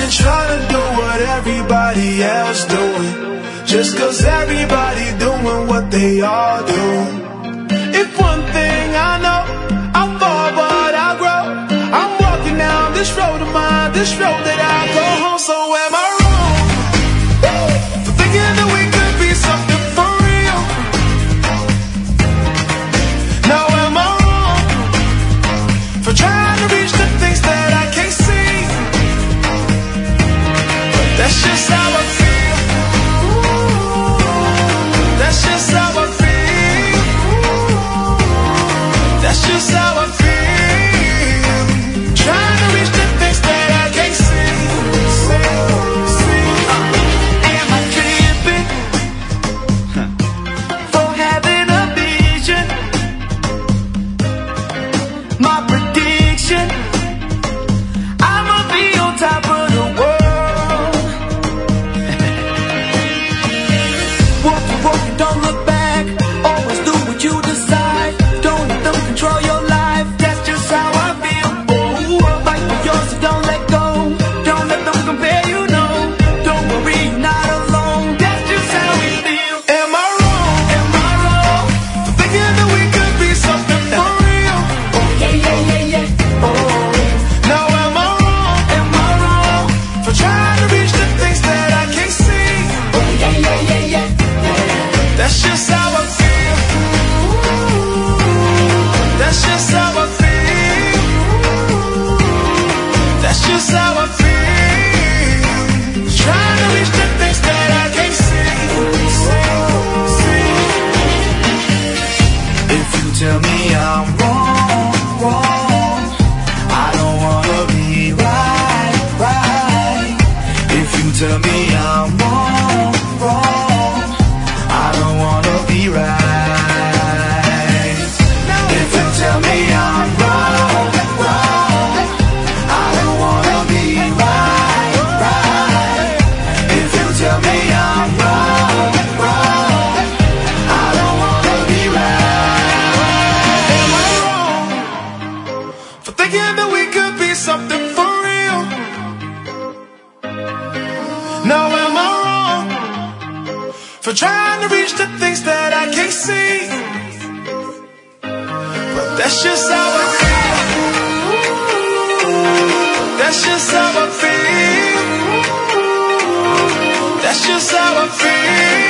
been trying to do what everybody else doing, just 'cause everybody doing what they all do. If one thing I know, I fall but I grow. I'm walking down this road of mine, this road that I go home. So am I wrong for thinking that we could be something for real? Now am I wrong for trying to reach the things that I can't see? But that's just how I feel. That's just how I feel. That's just how I feel. Trying to reach the things that I can't see. Am I tripping for having a vision? My prediction, I'ma be on top of the world. Walk, don't look back. Always do what you decide. Don't let them control your life. That's just how I feel. Oh, fight for yours, so don't let go. Don't let them compare, you know. Don't worry, you're not alone. That's just how we feel. Am I wrong? Am I wrong for thinking that we could be something for real? Oh, yeah. Oh, now am I wrong? Am I wrong for trying to reach the things that I can't see? Oh, yeah. That's just how I feel. That's just how I feel. That's just how I feel. Trying to reach the things that I can't see. If you tell me I'm wrong, I don't wanna be right. If you tell me I'm wrong, I don't wanna be right. If you tell me I'm wrong, I don't wanna be right. If you tell me I'm wrong, I don't wanna be right. Am I wrong for thinking that we could be something for real? Now am I wrong for trying to reach the things that I can't see? But that's just how I feel. That's just how I feel. That's just how I feel.